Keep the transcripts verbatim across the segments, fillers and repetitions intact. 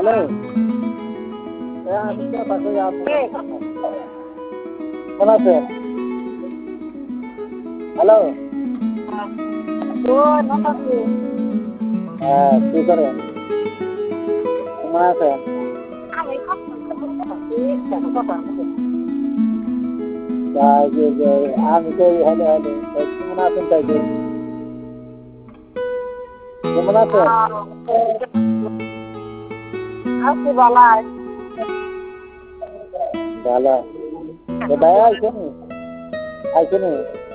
hello হ্যাঁ আমি তো পাশে আছি কেমন আছেন হ্যালো হ্যাঁ কি করেন কেমন আছেন তাই যে যে আমি তো হ্যালো হ্যালো কেমন আছেন তাই যে কেমন আছেন আছি বালাই ভালো তো ভাই আইছেন আইছেন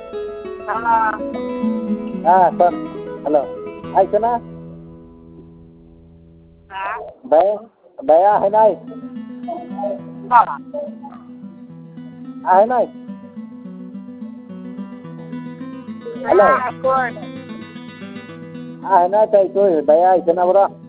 হ্যাঁ কোন হ্যালো আইছে না ভাই ভাইয়া হয় নাই আয় নাই হ্যালো আয় না তাই তো ভাইয়া আইছে না বড়